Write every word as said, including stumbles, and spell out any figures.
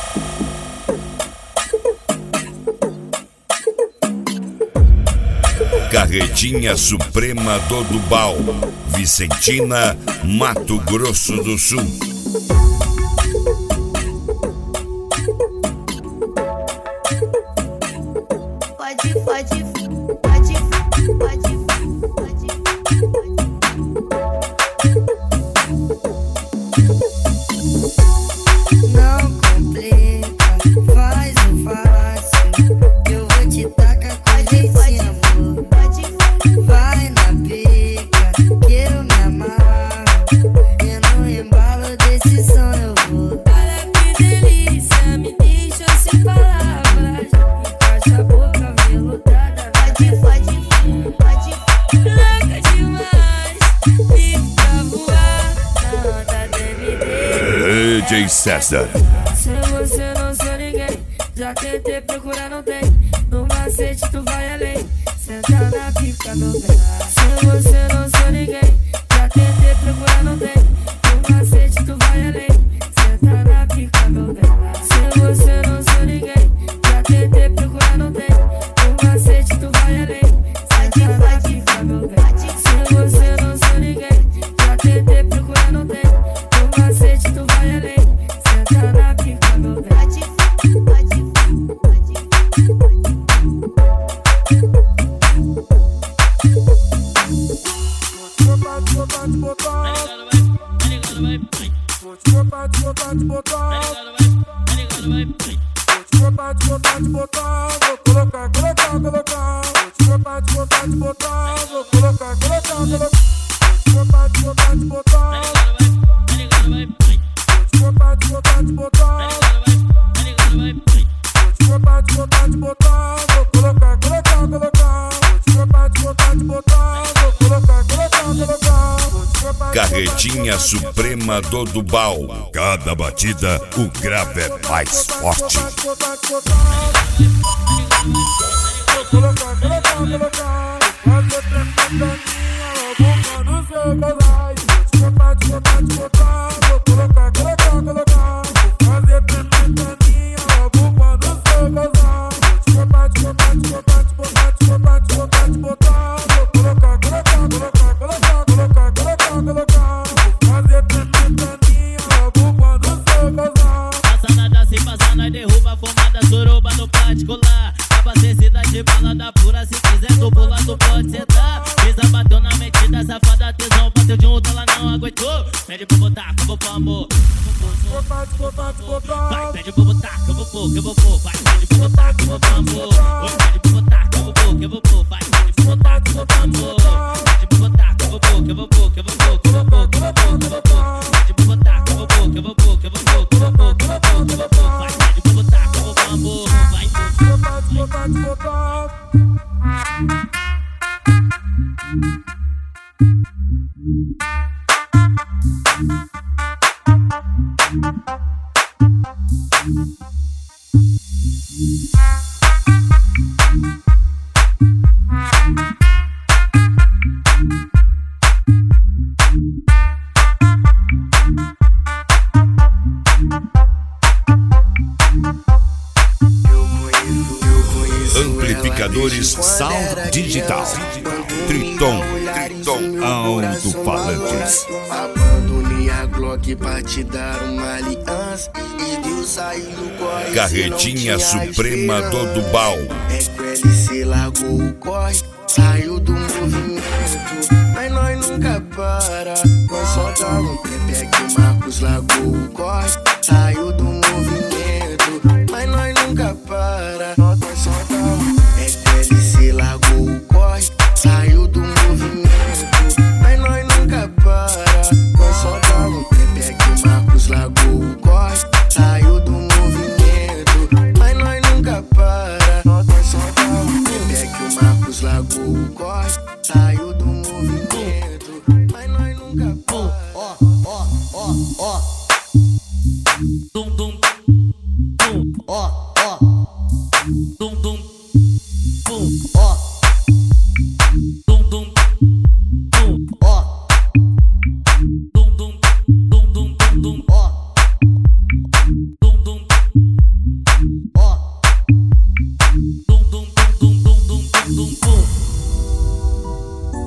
Carretinha Suprema do Dubal, Vicentina, Mato Grosso do Sul. Pode, pode, pode, pode, pode. Não complica, faz o fácil. Eu vou te tacar com a jeitinho, amor. Vai na pica, que eu me amarro. E no embalo desse som eu vou. Olha que delícia, me deixa sem palavras. Encaixa a boca veludada. Pode, pode, pode. Louca demais, pico pra voar na onda D M D. D J César. Se você não sou ninguém, já tentei procurar, não tem. No macete tu vai além, senta na pica meu bem. Se você não sou ninguém, já tentei procurar, não tem. No macete tu vai além, senta na pica meu bem. Se você não sou ninguém, já tentei procurar, não tem. No macete tu vai além, senta na pica meu bem. Se você não sou ninguém, já tentei procurar, não tem. No macete tu vai além, senta na pica meu bem. Carretinha Suprema do Dubal. Cada batida, o grave é mais forte. Derruba a fumada, suruba no particular. Abastecida de balada pura, se quiser do bolado pode sentar. Pisa bateu na metida, safada, tesão bateu de um, ela não aguentou. Pede pra botar, que eu vou pôr amor. Vai, pede pra botar, que eu vou pôr, que eu vou pôr. Vai, pede pra botar, que eu vou pôr amor. Oi, pede pra botar, que eu vou pôr, que eu vou pôr. Vai, pede pra botar, que eu vou pôr amor. Pede pra botar, que eu vou pôr, que eu vou pôr, que eu vou pôr, que eu vou pôr, que eu vou pôr, que eu vou pôr. Pede pra botar, que eu vou pôr, que eu vou pôr, que eu vou pôr, que eu vou pôr, que eu vou pôr, que eu vou pôr. Vai, pede pra botar, que eu vou pôr amor. Vai, Amplificadores Sound Digital. Triton, Triton Alto-Falantes. Abandonei a Glock pra te dar uma aliança. E Deus saiu do corre. Carretinha Suprema do Dubal. É que o L C largou o corre, saiu do movimento. Mas nós nunca para. Nós só dá um pé que o Marcos largou o corre.